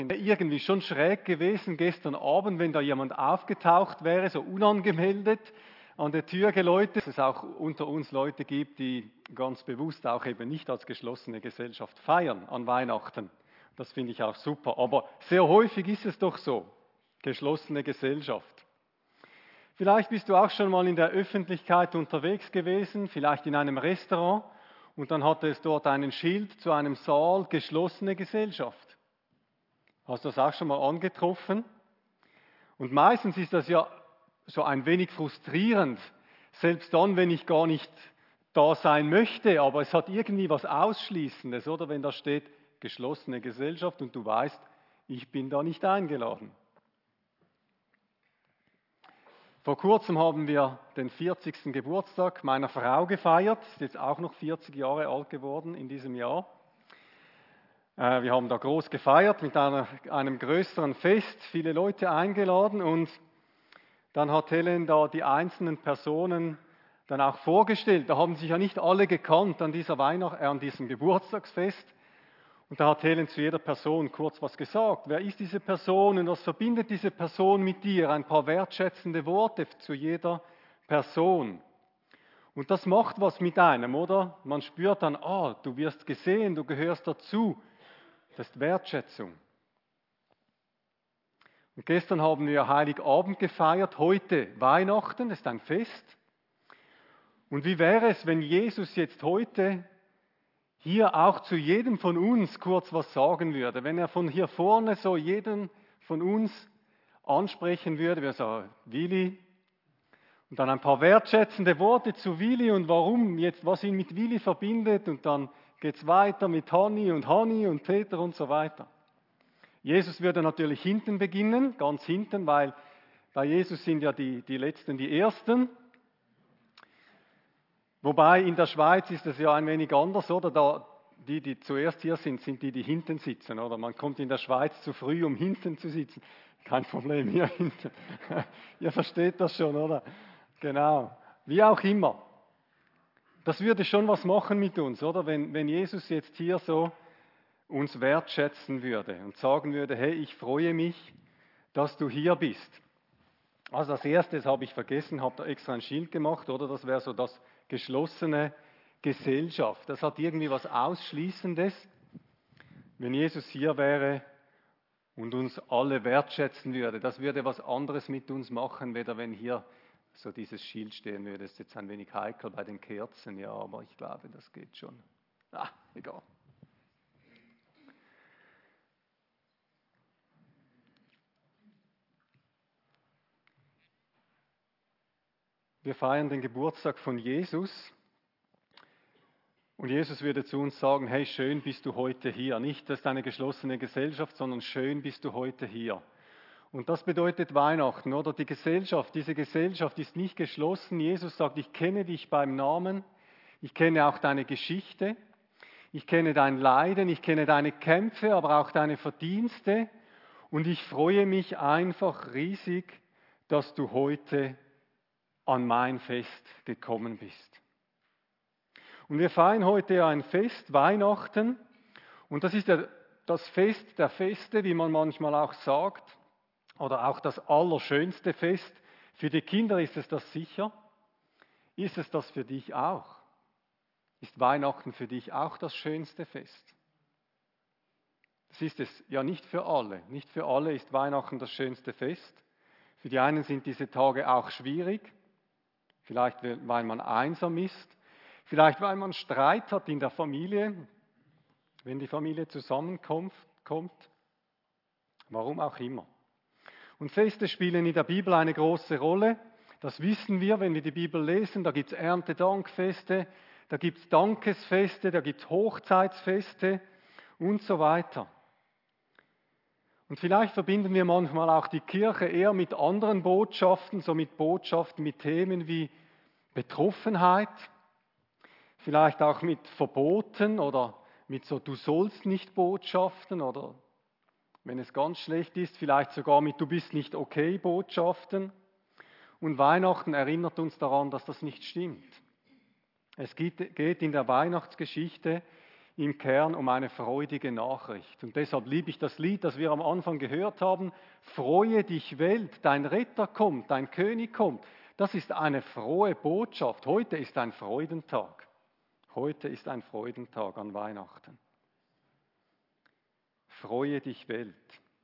Irgendwie schon schräg gewesen gestern Abend, wenn da jemand aufgetaucht wäre, so unangemeldet an der Tür geläutet, dass es auch unter uns Leute gibt, die ganz bewusst auch eben nicht als geschlossene Gesellschaft feiern an Weihnachten. Das finde ich auch super. Aber sehr häufig ist es doch so, geschlossene Gesellschaft. Vielleicht bist du auch schon mal in der Öffentlichkeit unterwegs gewesen, vielleicht in einem Restaurant, und dann hatte es dort einen Schild zu einem Saal, geschlossene Gesellschaft. Hast du das auch schon mal angetroffen? Und meistens ist das ja so ein wenig frustrierend, selbst dann, wenn ich gar nicht da sein möchte, aber es hat irgendwie was Ausschließendes, oder? Wenn da steht, geschlossene Gesellschaft und du weißt, ich bin da nicht eingeladen. Vor kurzem haben wir den 40. Geburtstag meiner Frau gefeiert, ist jetzt auch noch 40 Jahre alt geworden in diesem Jahr. Wir haben da groß gefeiert mit einem größeren Fest, viele Leute eingeladen und dann hat Helen da die einzelnen Personen dann auch vorgestellt. Da haben sich ja nicht alle gekannt an diesem Geburtstagsfest. Und da hat Helen zu jeder Person kurz was gesagt. Wer ist diese Person und was verbindet diese Person mit dir? Ein paar wertschätzende Worte zu jeder Person. Und das macht was mit einem, oder? Man spürt dann, du wirst gesehen, du gehörst dazu. Das ist Wertschätzung. Und gestern haben wir Heiligabend gefeiert, heute Weihnachten, das ist ein Fest. Und wie wäre es, wenn Jesus jetzt heute hier auch zu jedem von uns kurz was sagen würde? Wenn er von hier vorne so jeden von uns ansprechen würde, wir sagen, Willi, und dann ein paar wertschätzende Worte zu Willi und warum jetzt, was ihn mit Willi verbindet, und dann geht es weiter mit Hanni und Peter und so weiter. Jesus würde natürlich hinten beginnen, ganz hinten, weil bei Jesus sind ja die Letzten die Ersten. Wobei in der Schweiz ist es ja ein wenig anders, oder? Die zuerst hier sind die hinten sitzen, oder? Man kommt in der Schweiz zu früh, um hinten zu sitzen. Kein Problem, hier hinten. Ihr versteht das schon, oder? Genau. Wie auch immer. Das würde schon was machen mit uns, oder? Wenn Jesus jetzt hier so uns wertschätzen würde und sagen würde, hey, ich freue mich, dass du hier bist. Also als erstes habe ich vergessen, habe da extra ein Schild gemacht, oder? Das wäre so das geschlossene Gesellschaft. Das hat irgendwie was Ausschließendes, wenn Jesus hier wäre und uns alle wertschätzen würde. Das würde was anderes mit uns machen, weder wenn hier so dieses Schild stehen würde. Das ist jetzt ein wenig heikel bei den Kerzen, ja, aber ich glaube, das geht schon. Egal. Wir feiern den Geburtstag von Jesus und Jesus würde zu uns sagen, hey, schön bist du heute hier. Nicht, das ist eine geschlossene Gesellschaft, sondern schön bist du heute hier. Und das bedeutet Weihnachten, oder? Diese Gesellschaft ist nicht geschlossen. Jesus sagt, ich kenne dich beim Namen, ich kenne auch deine Geschichte, ich kenne dein Leiden, ich kenne deine Kämpfe, aber auch deine Verdienste und ich freue mich einfach riesig, dass du heute an mein Fest gekommen bist. Und wir feiern heute ein Fest, Weihnachten, und das ist das Fest der Feste, wie man manchmal auch sagt, oder auch das allerschönste Fest. Für die Kinder ist es das sicher. Ist es das für dich auch? Ist Weihnachten für dich auch das schönste Fest? Das ist es ja nicht für alle. Nicht für alle ist Weihnachten das schönste Fest. Für die einen sind diese Tage auch schwierig. Vielleicht, weil man einsam ist. Vielleicht, weil man Streit hat in der Familie, wenn die Familie zusammenkommt. Warum auch immer. Und Feste spielen in der Bibel eine große Rolle. Das wissen wir, wenn wir die Bibel lesen. Da gibt es Erntedankfeste, da gibt es Dankesfeste, da gibt es Hochzeitsfeste und so weiter. Und vielleicht verbinden wir manchmal auch die Kirche eher mit anderen Botschaften, so mit Botschaften, mit Themen wie Betroffenheit, vielleicht auch mit Verboten oder mit so Du sollst nicht Botschaften oder wenn es ganz schlecht ist, vielleicht sogar mit Du bist nicht okay Botschaften. Und Weihnachten erinnert uns daran, dass das nicht stimmt. Es geht in der Weihnachtsgeschichte im Kern um eine freudige Nachricht. Und deshalb liebe ich das Lied, das wir am Anfang gehört haben. Freue dich Welt, dein Retter kommt, dein König kommt. Das ist eine frohe Botschaft. Heute ist ein Freudentag. Heute ist ein Freudentag an Weihnachten. Freue dich Welt.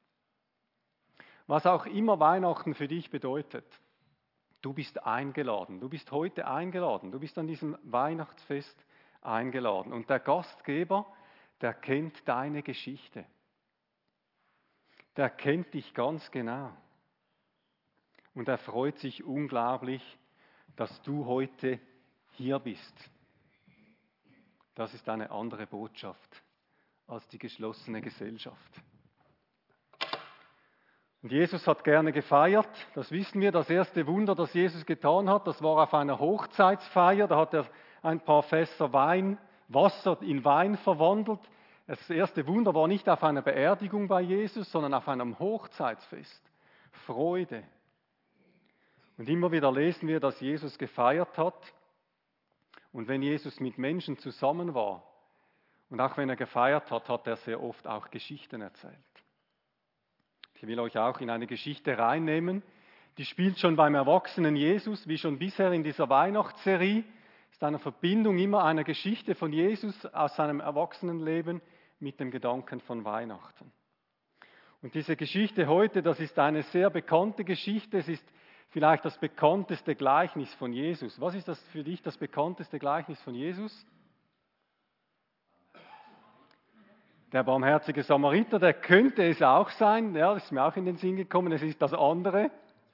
Was auch immer Weihnachten für dich bedeutet, du bist eingeladen. Du bist heute eingeladen. Du bist an diesem Weihnachtsfest eingeladen. Und der Gastgeber, der kennt deine Geschichte. Der kennt dich ganz genau. Und er freut sich unglaublich, dass du heute hier bist. Das ist eine andere Botschaft als die geschlossene Gesellschaft. Und Jesus hat gerne gefeiert, das wissen wir. Das erste Wunder, das Jesus getan hat, das war auf einer Hochzeitsfeier. Da hat er ein paar Fässer Wasser in Wein verwandelt. Das erste Wunder war nicht auf einer Beerdigung bei Jesus, sondern auf einem Hochzeitsfest. Freude. Und immer wieder lesen wir, dass Jesus gefeiert hat. Und wenn Jesus mit Menschen zusammen war, und auch wenn er gefeiert hat, hat er sehr oft auch Geschichten erzählt. Ich will euch auch in eine Geschichte reinnehmen, die spielt schon beim erwachsenen Jesus, wie schon bisher in dieser Weihnachtsserie, ist eine Verbindung immer einer Geschichte von Jesus aus seinem Erwachsenenleben mit dem Gedanken von Weihnachten. Und diese Geschichte heute, das ist eine sehr bekannte Geschichte, es ist vielleicht das bekannteste Gleichnis von Jesus. Was ist das für dich das bekannteste Gleichnis von Jesus? Der barmherzige Samariter, der könnte es auch sein, ja, das ist mir auch in den Sinn gekommen, es ist das andere,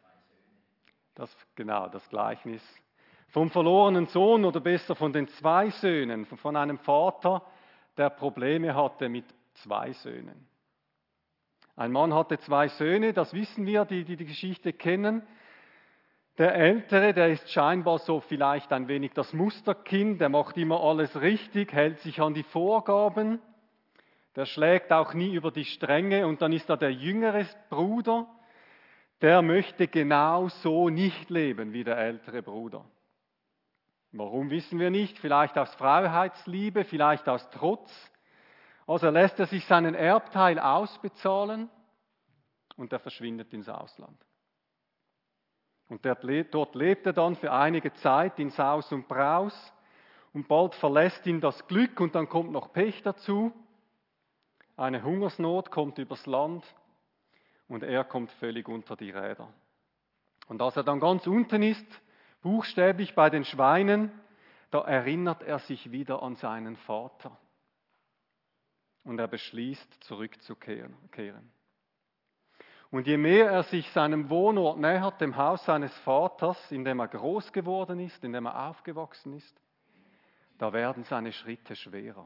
das Gleichnis vom verlorenen Sohn oder besser von den zwei Söhnen, von einem Vater, der Probleme hatte mit zwei Söhnen. Ein Mann hatte zwei Söhne, das wissen wir, die die Geschichte kennen. Der Ältere, der ist scheinbar so vielleicht ein wenig das Musterkind, der macht immer alles richtig, hält sich an die Vorgaben. Der schlägt auch nie über die Stränge und dann ist da der jüngere Bruder, der möchte genau so nicht leben wie der ältere Bruder. Warum wissen wir nicht? Vielleicht aus Freiheitsliebe, vielleicht aus Trotz. Also lässt er sich seinen Erbteil ausbezahlen und er verschwindet ins Ausland. Und dort lebt er dann für einige Zeit in Saus und Braus und bald verlässt ihn das Glück und dann kommt noch Pech dazu. Eine Hungersnot kommt übers Land und er kommt völlig unter die Räder. Und als er dann ganz unten ist, buchstäblich bei den Schweinen, da erinnert er sich wieder an seinen Vater. Und er beschließt, zurückzukehren. Und je mehr er sich seinem Wohnort nähert, dem Haus seines Vaters, in dem er groß geworden ist, in dem er aufgewachsen ist, da werden seine Schritte schwerer.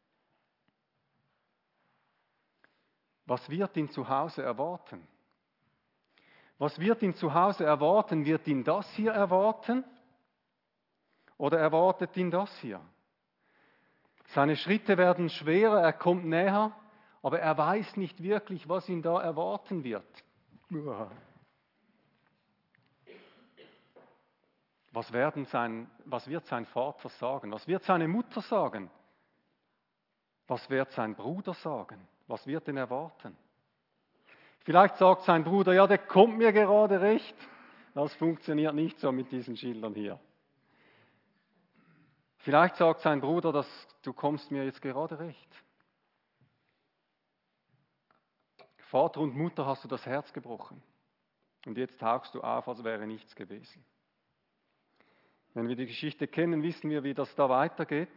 Was wird ihn zu Hause erwarten? Was wird ihn zu Hause erwarten? Wird ihn das hier erwarten? Oder erwartet ihn das hier? Seine Schritte werden schwerer, er kommt näher, aber er weiß nicht wirklich, was ihn da erwarten wird. Was wird sein Vater sagen? Was wird seine Mutter sagen? Was wird sein Bruder sagen? Was wird ihn erwarten? Vielleicht sagt sein Bruder, ja, der kommt mir gerade recht. Das funktioniert nicht so mit diesen Schildern hier. Vielleicht sagt sein Bruder, du kommst mir jetzt gerade recht. Vater und Mutter hast du das Herz gebrochen. Und jetzt tauchst du auf, als wäre nichts gewesen. Wenn wir die Geschichte kennen, wissen wir, wie das da weitergeht.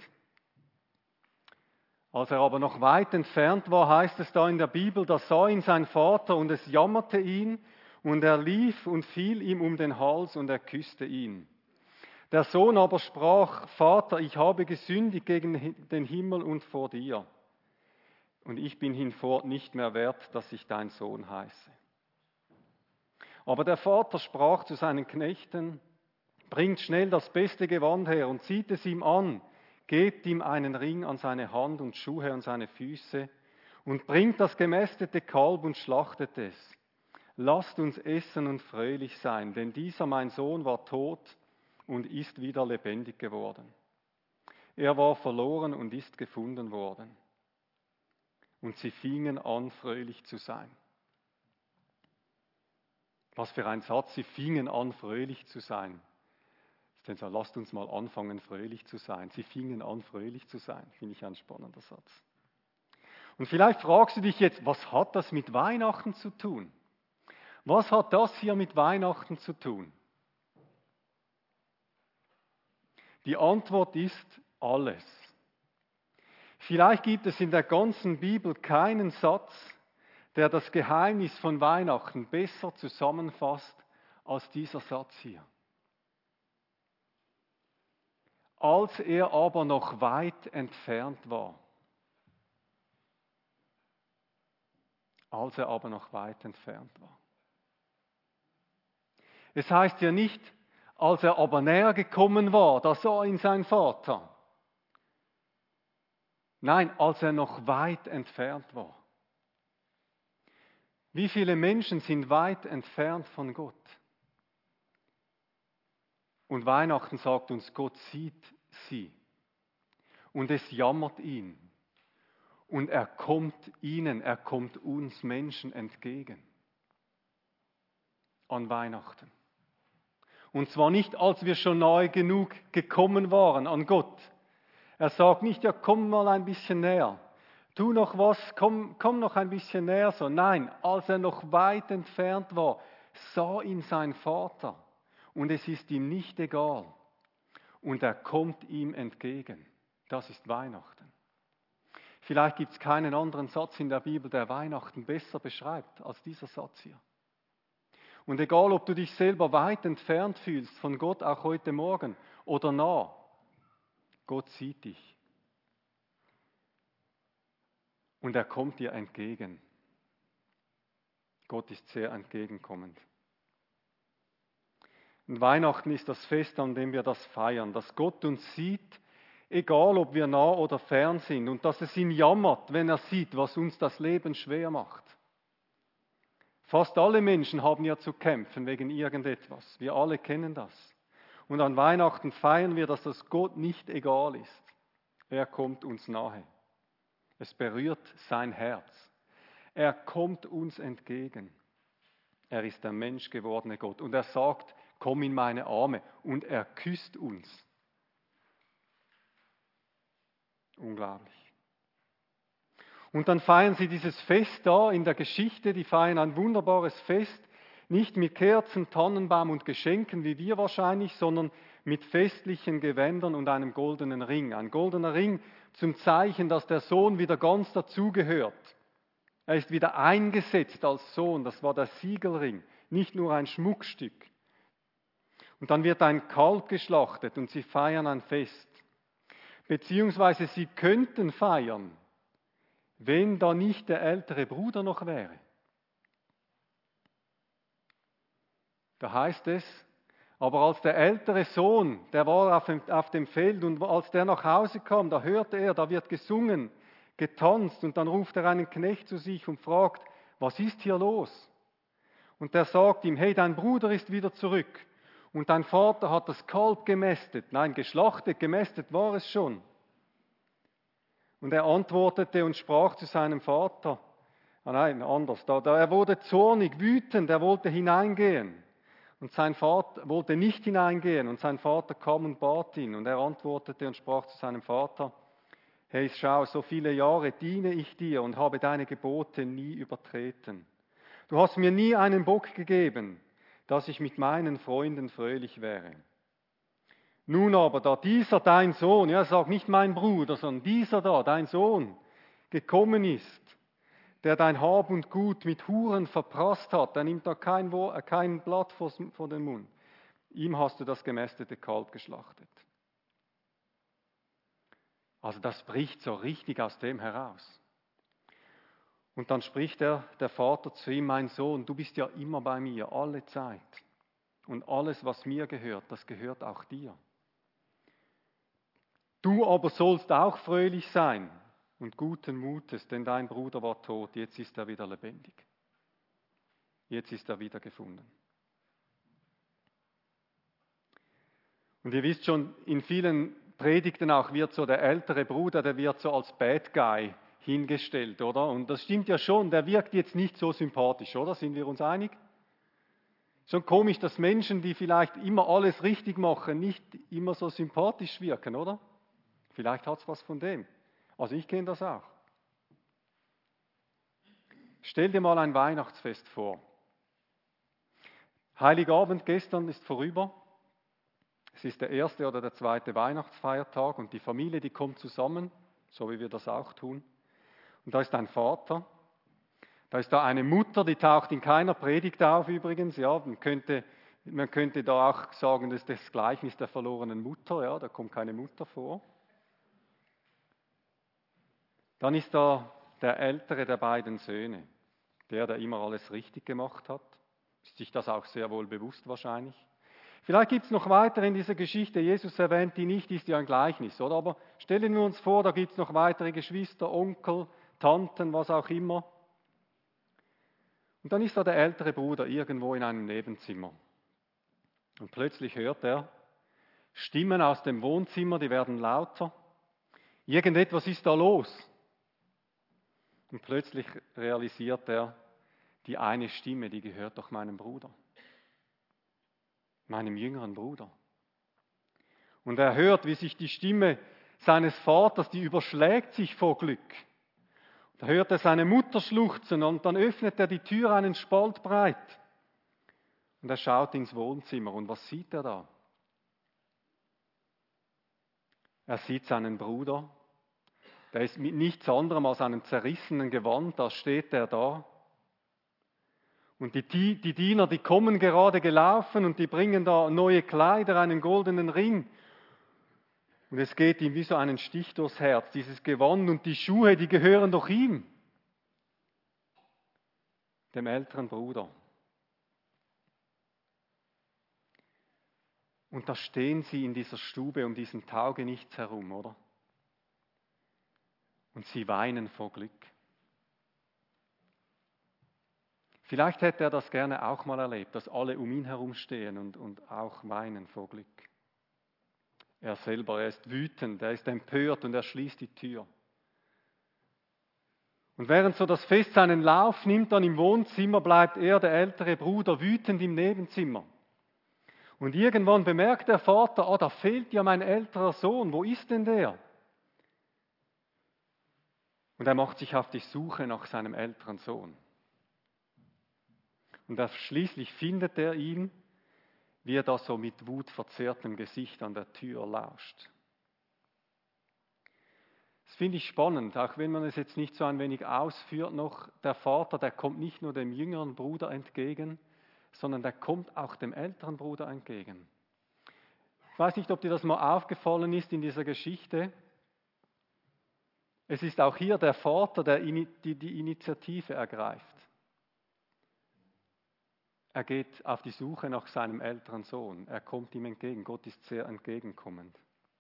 Als er aber noch weit entfernt war, heißt es da in der Bibel, da sah ihn sein Vater und es jammerte ihn und er lief und fiel ihm um den Hals und er küsste ihn. Der Sohn aber sprach, Vater, ich habe gesündigt gegen den Himmel und vor dir und ich bin hinfort nicht mehr wert, dass ich dein Sohn heiße. Aber der Vater sprach zu seinen Knechten, bringt schnell das beste Gewand her und zieht es ihm an, gebt ihm einen Ring an seine Hand und Schuhe an seine Füße und bringt das gemästete Kalb und schlachtet es. Lasst uns essen und fröhlich sein, denn dieser mein Sohn war tot und ist wieder lebendig geworden. Er war verloren und ist gefunden worden. Und sie fingen an, fröhlich zu sein. Was für ein Satz, sie fingen an, fröhlich zu sein. Denn so, lasst uns mal anfangen, fröhlich zu sein. Sie fingen an, fröhlich zu sein. Finde ich ein spannender Satz. Und vielleicht fragst du dich jetzt, was hat das mit Weihnachten zu tun? Was hat das hier mit Weihnachten zu tun? Die Antwort ist alles. Vielleicht gibt es in der ganzen Bibel keinen Satz, der das Geheimnis von Weihnachten besser zusammenfasst als dieser Satz hier. Als er aber noch weit entfernt war. Als er aber noch weit entfernt war. Es heißt ja nicht, als er aber näher gekommen war, da sah ihn sein Vater. Nein, als er noch weit entfernt war. Wie viele Menschen sind weit entfernt von Gott? Und Weihnachten sagt uns, Gott sieht sie. Und es jammert ihn. Und er kommt ihnen, er kommt uns Menschen entgegen. An Weihnachten. Und zwar nicht, als wir schon nahe genug gekommen waren an Gott. Er sagt nicht, ja, komm mal ein bisschen näher. Tu noch was, komm noch ein bisschen näher. So, nein, als er noch weit entfernt war, sah ihn sein Vater. Und es ist ihm nicht egal. Und er kommt ihm entgegen. Das ist Weihnachten. Vielleicht gibt es keinen anderen Satz in der Bibel, der Weihnachten besser beschreibt als dieser Satz hier. Und egal, ob du dich selber weit entfernt fühlst von Gott, auch heute Morgen oder nah, Gott sieht dich. Und er kommt dir entgegen. Gott ist sehr entgegenkommend. Und Weihnachten ist das Fest, an dem wir das feiern, dass Gott uns sieht, egal ob wir nah oder fern sind, und dass es ihn jammert, wenn er sieht, was uns das Leben schwer macht. Fast alle Menschen haben ja zu kämpfen wegen irgendetwas. Wir alle kennen das. Und an Weihnachten feiern wir, dass das Gott nicht egal ist. Er kommt uns nahe. Es berührt sein Herz. Er kommt uns entgegen. Er ist der menschgewordene Gott. Und er sagt, komm in meine Arme. Und er küsst uns. Unglaublich. Und dann feiern sie dieses Fest da in der Geschichte, die feiern ein wunderbares Fest, nicht mit Kerzen, Tannenbaum und Geschenken wie wir wahrscheinlich, sondern mit festlichen Gewändern und einem goldenen Ring. Ein goldener Ring zum Zeichen, dass der Sohn wieder ganz dazugehört. Er ist wieder eingesetzt als Sohn, das war der Siegelring, nicht nur ein Schmuckstück. Und dann wird ein Kalb geschlachtet und sie feiern ein Fest. Beziehungsweise sie könnten feiern, wenn da nicht der ältere Bruder noch wäre. Da heißt es, aber als der ältere Sohn, der war auf dem Feld, und als der nach Hause kam, da hörte er, da wird gesungen, getanzt, und dann ruft er einen Knecht zu sich und fragt, was ist hier los? Und der sagt ihm, hey, dein Bruder ist wieder zurück und dein Vater hat das Kalb gemästet. Nein, geschlachtet, gemästet war es schon. Und er antwortete und sprach zu seinem Vater, nein, anders, er wurde zornig, wütend, er wollte hineingehen. Und sein Vater wollte nicht hineingehen und sein Vater kam und bat ihn. Und er antwortete und sprach zu seinem Vater, hey, schau, so viele Jahre diene ich dir und habe deine Gebote nie übertreten. Du hast mir nie einen Bock gegeben, dass ich mit meinen Freunden fröhlich wäre. Nun aber, da dieser dein Sohn, ja, sag nicht mein Bruder, sondern dieser da, dein Sohn, gekommen ist, der dein Hab und Gut mit Huren verprasst hat, der nimmt da kein Blatt vor den Mund. Ihm hast du das gemästete Kalb geschlachtet. Also das bricht so richtig aus dem heraus. Und dann spricht der Vater zu ihm, mein Sohn, du bist ja immer bei mir, alle Zeit. Und alles, was mir gehört, das gehört auch dir. Du aber sollst auch fröhlich sein und guten Mutes, denn dein Bruder war tot, jetzt ist er wieder lebendig. Jetzt ist er wieder gefunden. Und ihr wisst schon, in vielen Predigten auch, wird so der ältere Bruder, der wird so als Bad Guy hingestellt, oder? Und das stimmt ja schon, der wirkt jetzt nicht so sympathisch, oder? Sind wir uns einig? Schon komisch, dass Menschen, die vielleicht immer alles richtig machen, nicht immer so sympathisch wirken, oder? Vielleicht hat es was von dem. Also ich kenne das auch. Stell dir mal ein Weihnachtsfest vor. Heiligabend gestern ist vorüber. Es ist der erste oder der zweite Weihnachtsfeiertag und die Familie, die kommt zusammen, so wie wir das auch tun. Und da ist ein Vater, da ist da eine Mutter, die taucht in keiner Predigt auf übrigens. Ja, man könnte da auch sagen, das ist das Gleichnis der verlorenen Mutter, ja, da kommt keine Mutter vor. Dann ist da der ältere der beiden Söhne, der immer alles richtig gemacht hat. Ist sich das auch sehr wohl bewusst wahrscheinlich. Vielleicht gibt es noch weiter in dieser Geschichte, Jesus erwähnt die nicht, ist ja ein Gleichnis, oder? Aber stellen wir uns vor, da gibt es noch weitere Geschwister, Onkel, Tanten, was auch immer. Und dann ist da der ältere Bruder irgendwo in einem Nebenzimmer. Und plötzlich hört er Stimmen aus dem Wohnzimmer, die werden lauter. Irgendetwas ist da los. Und plötzlich realisiert er, die eine Stimme, die gehört doch meinem Bruder. Meinem jüngeren Bruder. Und er hört, wie sich die Stimme seines Vaters, die überschlägt sich vor Glück. Da hört er seine Mutter schluchzen und dann öffnet er die Tür einen Spalt breit. Und er schaut ins Wohnzimmer und was sieht er da? Er sieht seinen Bruder, der ist mit nichts anderem als einem zerrissenen Gewand, da steht er da. Und die Diener, die kommen gerade gelaufen und die bringen da neue Kleider, einen goldenen Ring. Und es geht ihm wie so einen Stich durchs Herz, dieses Gewand und die Schuhe, die gehören doch ihm, dem älteren Bruder. Und da stehen sie in dieser Stube um diesen Taugenichts herum, oder? Und sie weinen vor Glück. Vielleicht hätte er das gerne auch mal erlebt, dass alle um ihn herum stehen und auch weinen vor Glück. Er selber, er ist wütend, er ist empört und er schließt die Tür. Und während so das Fest seinen Lauf nimmt, dann im Wohnzimmer, bleibt er, der ältere Bruder, wütend im Nebenzimmer. Und irgendwann bemerkt der Vater, da fehlt ja mein älterer Sohn, wo ist denn der? Und er macht sich auf die Suche nach seinem älteren Sohn. Und schließlich findet er ihn, wie er da so mit wutverzerrtem Gesicht an der Tür lauscht. Das finde ich spannend, auch wenn man es jetzt nicht so ein wenig ausführt noch. Der Vater, der kommt nicht nur dem jüngeren Bruder entgegen, sondern der kommt auch dem älteren Bruder entgegen. Ich weiß nicht, ob dir das mal aufgefallen ist in dieser Geschichte. Es ist auch hier der Vater, der die Initiative ergreift. Er geht auf die Suche nach seinem älteren Sohn. Er kommt ihm entgegen. Gott ist sehr entgegenkommend.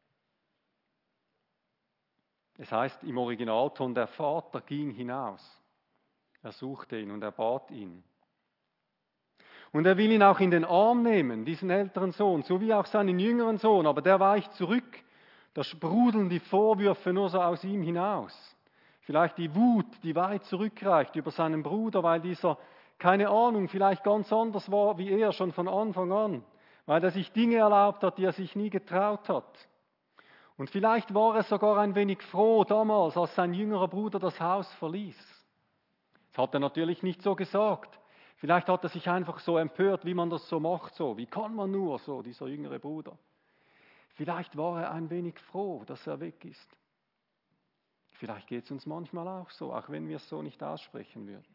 Es heißt im Originalton, der Vater ging hinaus. Er suchte ihn und er bat ihn. Und er will ihn auch in den Arm nehmen, diesen älteren Sohn, so wie auch seinen jüngeren Sohn, aber der weicht zurück. Da sprudeln die Vorwürfe nur so aus ihm hinaus. Vielleicht die Wut, die weit zurückreicht über seinen Bruder, weil dieser, keine Ahnung, vielleicht ganz anders war wie er schon von Anfang an, weil er sich Dinge erlaubt hat, die er sich nie getraut hat. Und vielleicht war er sogar ein wenig froh damals, als sein jüngerer Bruder das Haus verließ. Das hat er natürlich nicht so gesagt. Vielleicht hat er sich einfach so empört, wie man das so macht, so. Wie kann man nur so, dieser jüngere Bruder? Vielleicht war er ein wenig froh, dass er weg ist. Vielleicht geht es uns manchmal auch so, auch wenn wir es so nicht aussprechen würden.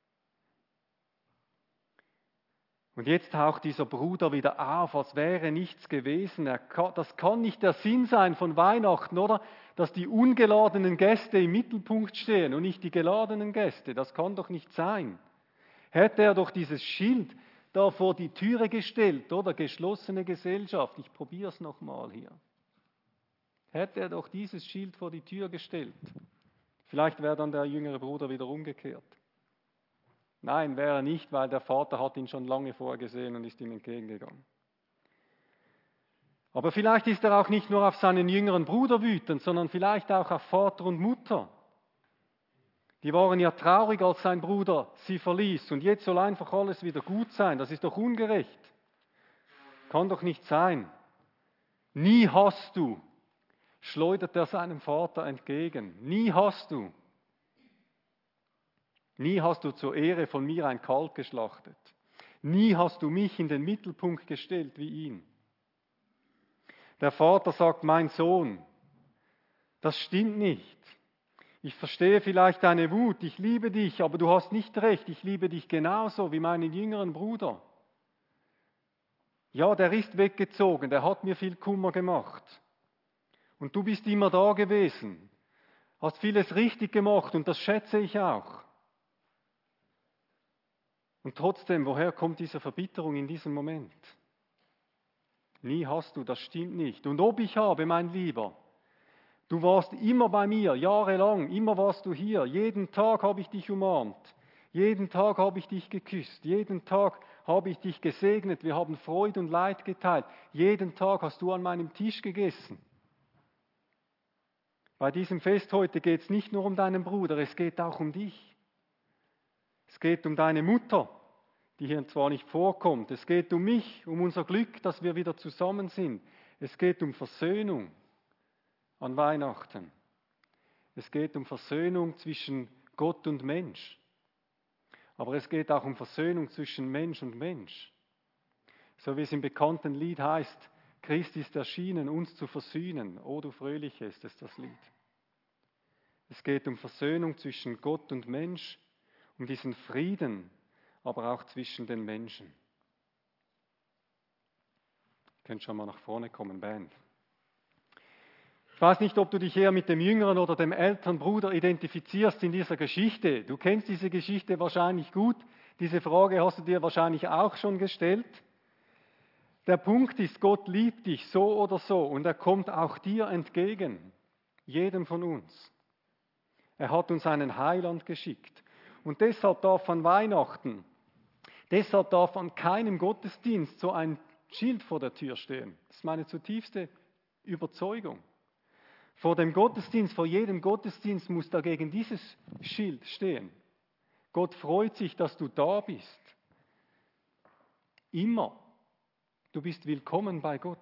Und jetzt taucht dieser Bruder wieder auf, als wäre nichts gewesen. Das kann nicht der Sinn sein von Weihnachten, oder? Dass die ungeladenen Gäste im Mittelpunkt stehen und nicht die geladenen Gäste. Das kann doch nicht sein. Hätte er doch dieses Schild da vor die Türe gestellt, oder? Geschlossene Gesellschaft. Ich probiere es nochmal hier. Hätte er doch dieses Schild vor die Tür gestellt. Vielleicht wäre dann der jüngere Bruder wieder umgekehrt. Nein, wäre er nicht, weil der Vater hat ihn schon lange vorher gesehen und ist ihm entgegengegangen. Aber vielleicht ist er auch nicht nur auf seinen jüngeren Bruder wütend, sondern vielleicht auch auf Vater und Mutter. Die waren ja traurig, als sein Bruder sie verließ. Und jetzt soll einfach alles wieder gut sein. Das ist doch ungerecht. Kann doch nicht sein. Nie hast du, schleudert er seinem Vater entgegen. Nie hast du. Nie hast du zur Ehre von mir ein Kalb geschlachtet. Nie hast du mich in den Mittelpunkt gestellt wie ihn. Der Vater sagt, mein Sohn, das stimmt nicht. Ich verstehe vielleicht deine Wut, ich liebe dich, aber du hast nicht recht, ich liebe dich genauso wie meinen jüngeren Bruder. Ja, der ist weggezogen, der hat mir viel Kummer gemacht. Und du bist immer da gewesen, hast vieles richtig gemacht und das schätze ich auch. Und trotzdem, woher kommt diese Verbitterung in diesem Moment? Nie hast du, das stimmt nicht. Und ob ich habe, mein Lieber, du warst immer bei mir, jahrelang, immer warst du hier. Jeden Tag habe ich dich umarmt. Jeden Tag habe ich dich geküsst. Jeden Tag habe ich dich gesegnet. Wir haben Freude und Leid geteilt. Jeden Tag hast du an meinem Tisch gegessen. Bei diesem Fest heute geht es nicht nur um deinen Bruder, es geht auch um dich. Es geht um deine Mutter, die hier zwar nicht vorkommt. Es geht um mich, um unser Glück, dass wir wieder zusammen sind. Es geht um Versöhnung an Weihnachten. Es geht um Versöhnung zwischen Gott und Mensch. Aber es geht auch um Versöhnung zwischen Mensch und Mensch. So wie es im bekannten Lied heißt, Christ ist erschienen, uns zu versöhnen. O du Fröhliche ist es das Lied. Es geht um Versöhnung zwischen Gott und Mensch, um diesen Frieden, aber auch zwischen den Menschen. Ihr könnt schon mal nach vorne kommen, Band. Ich weiß nicht, ob du dich eher mit dem jüngeren oder dem älteren Bruder identifizierst in dieser Geschichte. Du kennst diese Geschichte wahrscheinlich gut. Diese Frage hast du dir wahrscheinlich auch schon gestellt. Der Punkt ist, Gott liebt dich so oder so und er kommt auch dir entgegen, jedem von uns. Er hat uns einen Heiland geschickt. Und deshalb darf an Weihnachten, deshalb darf an keinem Gottesdienst so ein Schild vor der Tür stehen. Das ist meine zutiefste Überzeugung. Vor dem Gottesdienst, vor jedem Gottesdienst muss dagegen dieses Schild stehen. Gott freut sich, dass du da bist. Immer. Du bist willkommen bei Gott.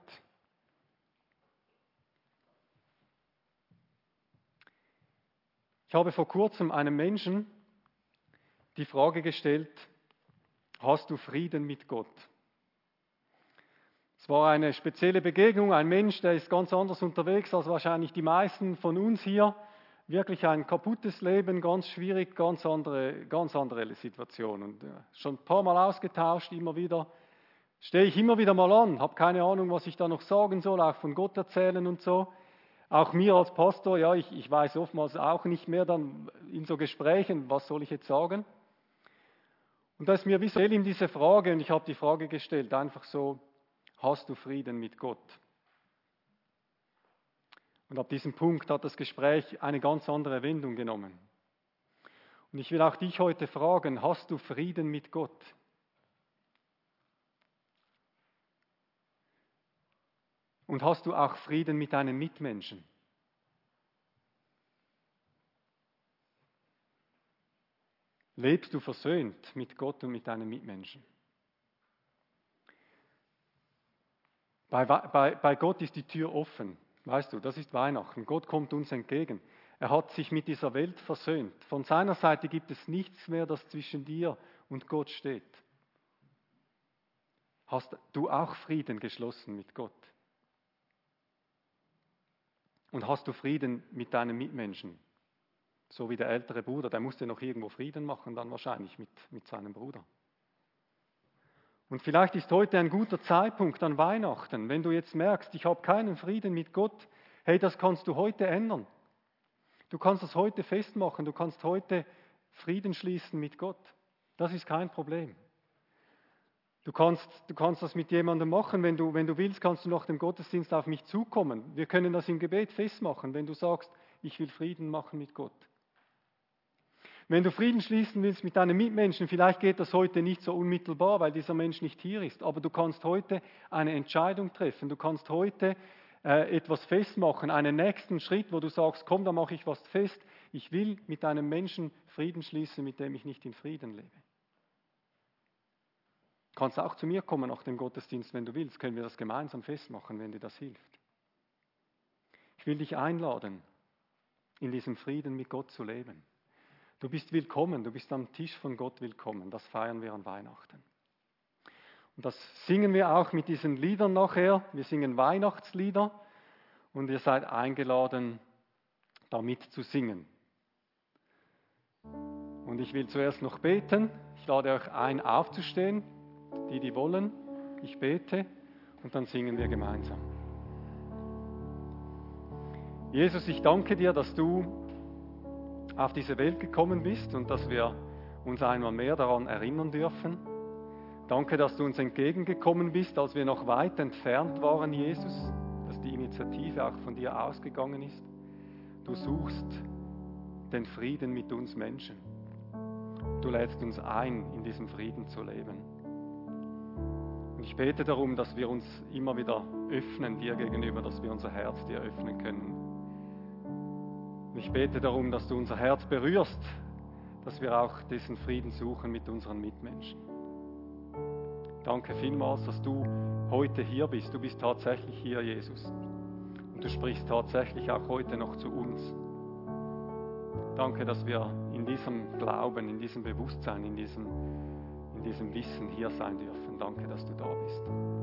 Ich habe vor kurzem einem Menschen die Frage gestellt, hast du Frieden mit Gott? Es war eine spezielle Begegnung, ein Mensch, der ist ganz anders unterwegs als wahrscheinlich die meisten von uns hier. Wirklich ein kaputtes Leben, ganz schwierig, ganz andere Situation. Und schon ein paar Mal ausgetauscht, immer wieder, stehe ich immer wieder mal an, habe keine Ahnung, was ich da noch sagen soll, auch von Gott erzählen und so. Auch mir als Pastor, ja, ich weiß oftmals auch nicht mehr dann in so Gesprächen, was soll ich jetzt sagen. Und da ist mir visuell in diese Frage, und ich habe die Frage gestellt, einfach so, hast du Frieden mit Gott? Und ab diesem Punkt hat das Gespräch eine ganz andere Wendung genommen. Und ich will auch dich heute fragen, hast du Frieden mit Gott? Und hast du auch Frieden mit deinen Mitmenschen? Lebst du versöhnt mit Gott und mit deinen Mitmenschen? Bei Gott ist die Tür offen. Weißt du, das ist Weihnachten. Gott kommt uns entgegen. Er hat sich mit dieser Welt versöhnt. Von seiner Seite gibt es nichts mehr, das zwischen dir und Gott steht. Hast du auch Frieden geschlossen mit Gott? Und hast du Frieden mit deinen Mitmenschen? So wie der ältere Bruder, der musste noch irgendwo Frieden machen, dann wahrscheinlich mit seinem Bruder. Und vielleicht ist heute ein guter Zeitpunkt an Weihnachten, wenn du jetzt merkst, ich habe keinen Frieden mit Gott, hey, das kannst du heute ändern. Du kannst das heute festmachen, du kannst heute Frieden schließen mit Gott. Das ist kein Problem. Du kannst das mit jemandem machen, wenn du willst, kannst du nach dem Gottesdienst auf mich zukommen. Wir können das im Gebet festmachen, wenn du sagst, ich will Frieden machen mit Gott. Wenn du Frieden schließen willst mit deinen Mitmenschen, vielleicht geht das heute nicht so unmittelbar, weil dieser Mensch nicht hier ist, aber du kannst heute eine Entscheidung treffen. Du kannst heute etwas festmachen, einen nächsten Schritt, wo du sagst, komm, da mache ich was fest. Ich will mit einem Menschen Frieden schließen, mit dem ich nicht in Frieden lebe. Du kannst auch zu mir kommen nach dem Gottesdienst, wenn du willst. Können wir das gemeinsam festmachen, wenn dir das hilft. Ich will dich einladen, in diesem Frieden mit Gott zu leben. Du bist willkommen, du bist am Tisch von Gott willkommen. Das feiern wir an Weihnachten. Und das singen wir auch mit diesen Liedern nachher. Wir singen Weihnachtslieder und ihr seid eingeladen, damit zu singen. Und ich will zuerst noch beten. Ich lade euch ein, aufzustehen, die wollen. Ich bete und dann singen wir gemeinsam. Jesus, ich danke dir, dass du auf diese Welt gekommen bist und dass wir uns einmal mehr daran erinnern dürfen. Danke, dass du uns entgegengekommen bist, als wir noch weit entfernt waren, Jesus, dass die Initiative auch von dir ausgegangen ist. Du suchst den Frieden mit uns Menschen. Du lädst uns ein, in diesem Frieden zu leben. Und ich bete darum, dass wir uns immer wieder öffnen dir gegenüber, dass wir unser Herz dir öffnen können. Und ich bete darum, dass du unser Herz berührst, dass wir auch diesen Frieden suchen mit unseren Mitmenschen. Danke vielmals, dass du heute hier bist. Du bist tatsächlich hier, Jesus. Und du sprichst tatsächlich auch heute noch zu uns. Danke, dass wir in diesem Glauben, in diesem Bewusstsein, in diesem Wissen hier sein dürfen. Danke, dass du da bist.